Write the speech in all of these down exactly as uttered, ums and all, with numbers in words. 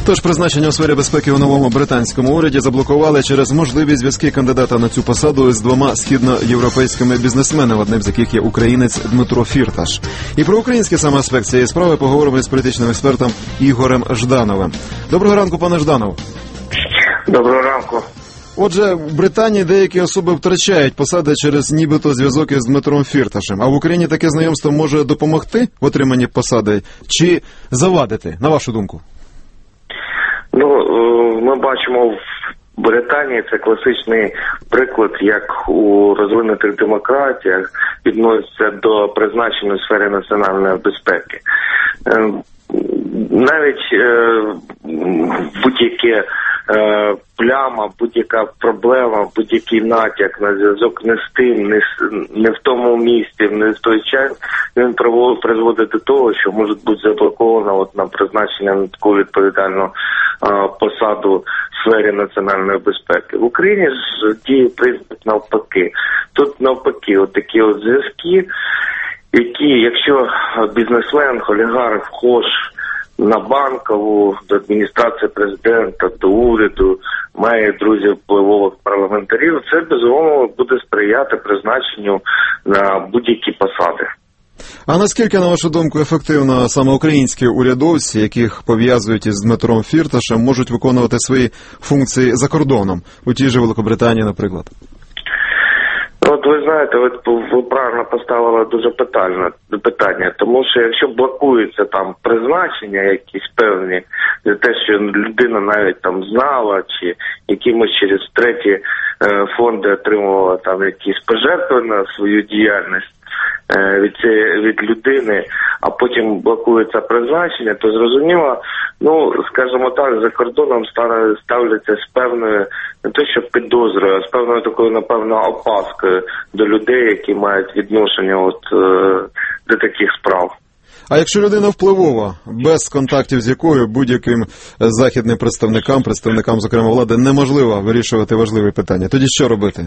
Тож призначення у сфері безпеки у новому британському уряді заблокували через можливі зв'язки кандидата на цю посаду з двома східноєвропейськими бізнесменами, одним з яких є українець Дмитро Фірташ. І про український саме аспект цієї справи поговоримо з політичним експертом Ігорем Ждановим. Доброго ранку, пане Жданов. Доброго ранку. Отже, в Британії деякі особи втрачають посади через нібито зв'язок із Дмитром Фірташем. А в Україні таке знайомство може допомогти в отриманні посади чи завадити, на вашу думку? Ну, ми бачимо в Британії, це класичний приклад, як у розвинутих демократіях відносяться до призначення у сфері національної безпеки. Навіть будь-яке пляма, будь-яка проблема, будь-який натяк на зв'язок не з тим, не, не в тому місці, не в той час, він призводить до того, що може бути заблоковано от на призначення на таку відповідальну а, посаду в сфері національної безпеки. В Україні ж діє принцип навпаки. Тут навпаки, от такі от зв'язки, які, якщо бізнесмен, олігарх, вхож на Банкову, до адміністрації президента, до уряду, має друзів впливових парламентарів, це, безумовно, буде сприяти призначенню на будь-які посади. А наскільки, на вашу думку, ефективно саме українські урядовці, яких пов'язують із Дмитром Фірташем, можуть виконувати свої функції за кордоном, у тій же Великобританії, наприклад? От ви знаєте, ви, ви правильно поставили дуже питання, питання, тому що якщо блокуються там призначення якісь певні, за те, що людина навіть там знала, чи якимось через треті е, фонди отримувала там якісь пожертви на свою діяльність е, від, від людини, а потім блокується призначення, то зрозуміло, ну, скажімо так, за кордоном ставляться з певною, не те що підозрою, а з певною такою, напевно, опаскою до людей, які мають відношення от, е, до таких справ. А якщо людина впливова, без контактів з якою будь-яким західним представникам, представникам, зокрема, влади, неможливо вирішувати важливі питання, тоді що робити?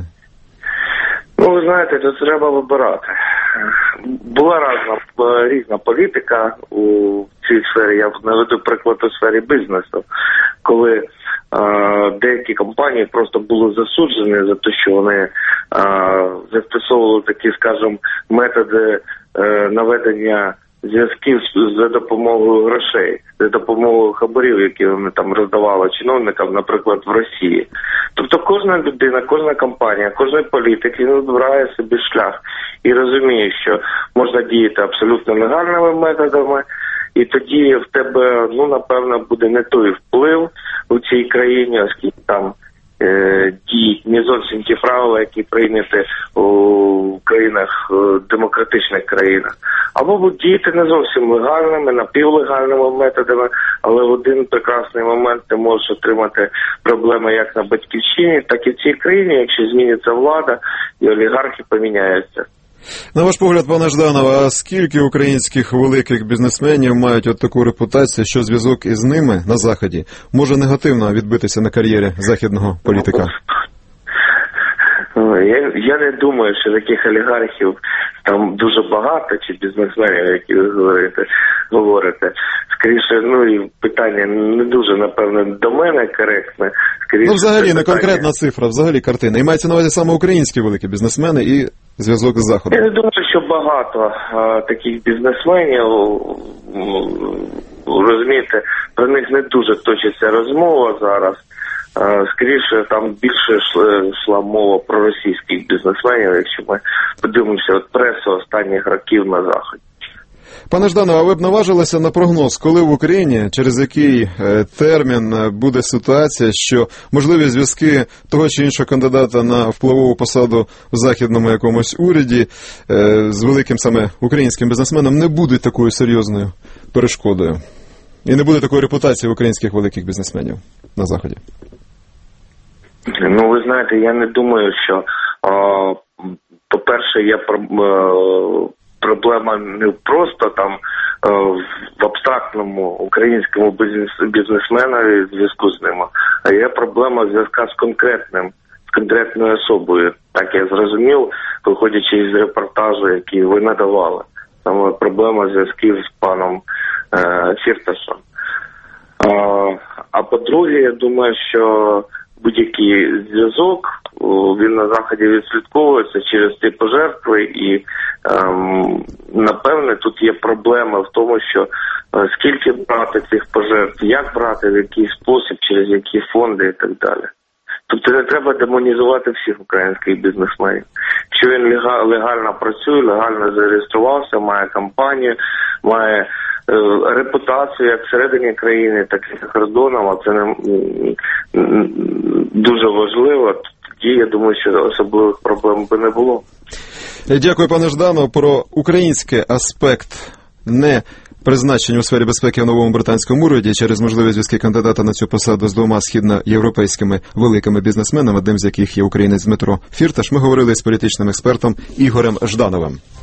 Ну, ви знаєте, тут треба вибирати. Була різна, різна політика у цій сфері, я наведу приклад у сфері бізнесу, коли е, деякі компанії просто були засуджені за те, що вони е, застосовували такі, скажімо, методи е, наведення зв'язків за допомогою грошей, за допомогою хабарів, які вони там роздавали чиновникам, наприклад, в Росії. Тобто кожна людина, кожна компанія, кожен політик, він вибирає собі шлях і розуміє, що можна діяти абсолютно легальними методами, і тоді в тебе, ну, напевно, буде не той вплив у цій країні, оскільки там е, діють не зовсім ті правила, які прийняті у країнах, демократичних країнах. Або будуть діяти не зовсім легальними, напівлегальними методами, але в один прекрасний момент ти можеш отримати проблеми як на батьківщині, так і в цій країні, якщо зміниться влада і олігархи поміняються. На ваш погляд, пане Жданов, а скільки українських великих бізнесменів мають от таку репутацію, що зв'язок із ними на Заході може негативно відбитися на кар'єрі західного політика? Я, я не думаю, що таких олігархів там дуже багато, чи бізнесменів, які ви говорите, говорите. Скоріше, ну, і питання не дуже, напевно, до мене коректне. Скоріше, ну, взагалі, не питання... конкретна цифра, взагалі картина. І мається на увазі саме українські великі бізнесмени і зв'язок з Заходом. Я не думаю, що багато а, таких бізнесменів, розумієте, про них не дуже точиться розмова зараз. Скоріше, там більше йшла мова про російських бізнесменів, якщо ми подивимося от пресу останніх років на Заході. Пане Жданов, а ви б наважилися на прогноз, коли в Україні, через який термін буде ситуація, що можливі зв'язки того чи іншого кандидата на впливову посаду в західному якомусь уряді з великим саме українським бізнесменом не будуть такою серйозною перешкодою? І не буде такої репутації українських великих бізнесменів на Заході? Ну, ви знаєте, я не думаю, що, о, по-перше, є проблема не просто там в абстрактному українському бізнесменові в зв'язку з ними, а є проблема зв'язка з конкретним, з конкретною особою. Так я зрозумів, виходячи із репортажу, який ви надавали. Саме проблема зв'язків з паном е, Фірташем. Е, можливо. А по-друге, я думаю, що будь-який зв'язок, він на Заході відслідковується через ці пожертви, і ем, напевне тут є проблема в тому, що е, скільки брати цих пожертв, як брати, в який спосіб, через які фонди і так далі. Тобто не треба демонізувати всіх українських бізнесменів. Якщо він легально працює, легально зареєструвався, має компанію, має е, репутацію як всередині країни, так і за кордоном, а це не, м, дуже важливо, тоді я думаю, що особливих проблем би не було. Дякую, пане Жданов. Про український аспект не призначення у сфері безпеки в новому британському уряді через можливі зв'язки кандидата на цю посаду з двома східноєвропейськими великими бізнесменами, одним з яких є українець Дмитро Фірташ, ми говорили з політичним експертом Ігорем Ждановим.